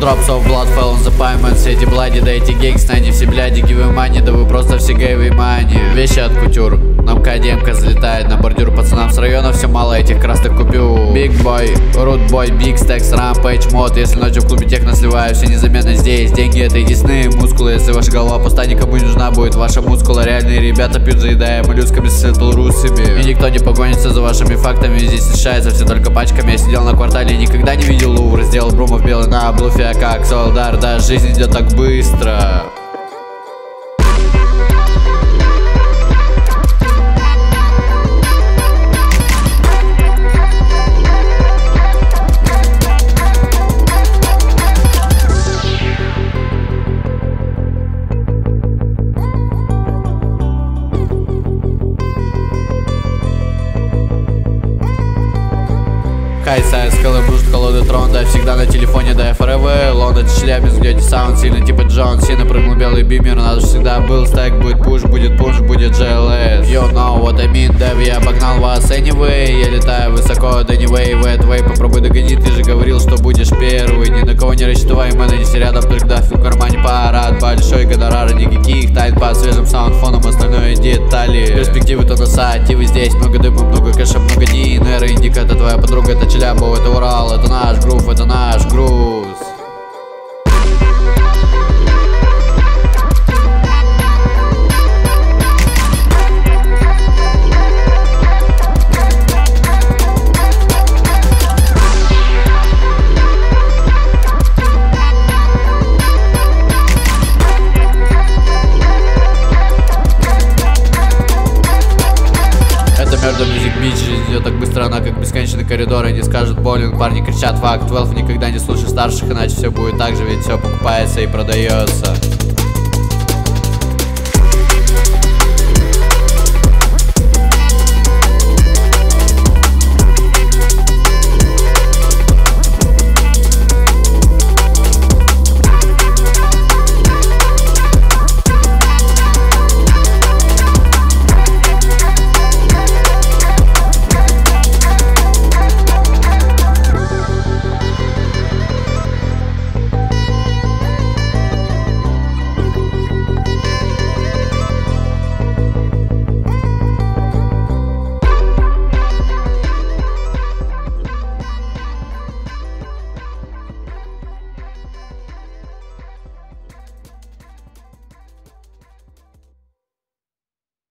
Drops of blood fell on the pavement. Все эти блади, да эти гейнгсты, они все бляди, give me money, да вы просто все гейвы мани. Вещи от кутюр, нам КДМ-ка залетает на бордюр. Пацанам с района все мало этих красных купюр. Big boy, root boy, big stacks, rampage мод. Если ночью в клубе техно сливаю, все незаметно здесь. Деньги это единственные мускулы. Если ваша голова пуста, никому не нужна будет ваша мускула. Реальные ребята пьют, заедая моллюсками с белорусами. И никто не погонится за вашими фактами. Здесь решается все только пачками. Я сидел на квартале, никогда не видел Лувр. Сделал брумов белый на блуфе, как солдар. Да, жизнь идет так быстро. Кайса, скалы, брушт, колоды, трон, да, всегда на телефоне, да, forever. Лондон, Челябинск, где саунд, сильно типа Джон Сина, прыгнул белый бимер, у нас всегда был стек, будет пуш, будет GLS. You know what I mean, да, я обогнал вас anyway, я летаю высоко, да не way, wet way, попробуй догони, ты же говорил, что будешь первый, ни на кого не рассчитывай, менеджер рядом, только дафи в кармане парад, большой гонорар, никаких тайн по свежим саундфоном, остальное детали. Перспективы то на сайте, вы здесь, много дыма, много кэша, много динера, индика, это твоя подруга, это Челябов, это Урал, это наш грув, это наш груз. Murder Music Beach, жизнь идет так быстро, она как бесконечный коридор. Они скажут болен, парни кричат факт 12, никогда не слушай старших, иначе все будет так же, ведь все покупается и продается.